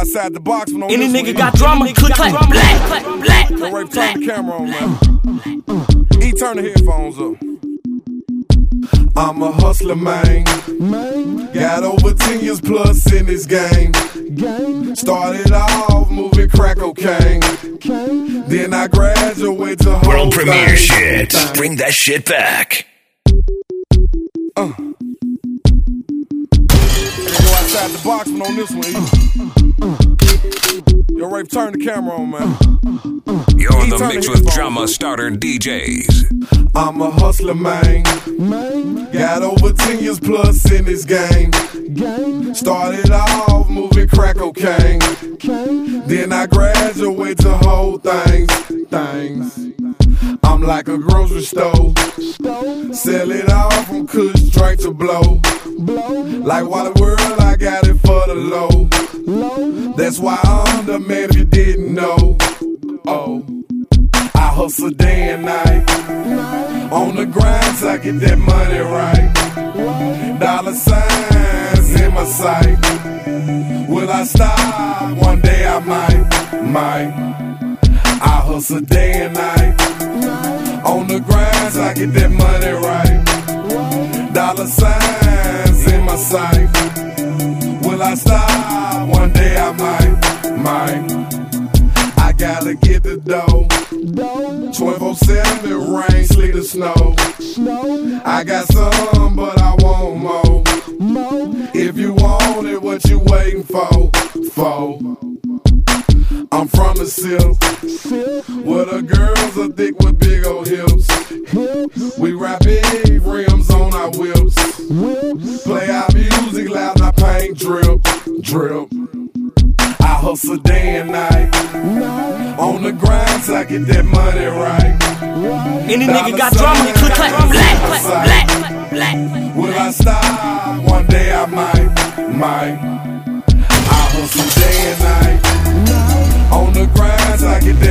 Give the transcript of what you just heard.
outside the box when any nigga got drama, click, clap, black. Yo, Rafe, turn the camera on, man. E, turn the headphones up. I'm a hustler, man. Got over 10 years plus in this game. Started off moving crack cocaine. Then I graduated to whole world premiere shit. Bring that shit back. Go outside the box when on this one, E. Yo, Rafe, turn the camera on, man. You're in the mix with drama starter DJs. I'm a hustler, man. Got over 10 years plus in this game. Started off moving crack cocaine. Then I graduated to whole things. I'm like a grocery store. Sell it all from kush straight to blow. Like Wally World, I got it for the low. That's why I'm the man if you didn't know. Oh, I hustle day and night. On the grind so I get that money right. Dollar signs in my sight. Will I stop? One day I might. I hustle day and night. On the grind so I get that money right. Dollar signs in my sight. Will I stop? One day I might. I gotta get the dough. 24/7, it rain, sleet, or snow. I got some, but I want more. If you want it, what you waiting for? I'm from the Silk, where the girls are thick with big old hips. We rap big rims on our whips. Play our music loud, and our paint drip. I hustle day and night. On the grind so I get that money right. Any nigga got drama, click, clap, black. Will I stop? One day I might. I hustle day and night. On the grind so I get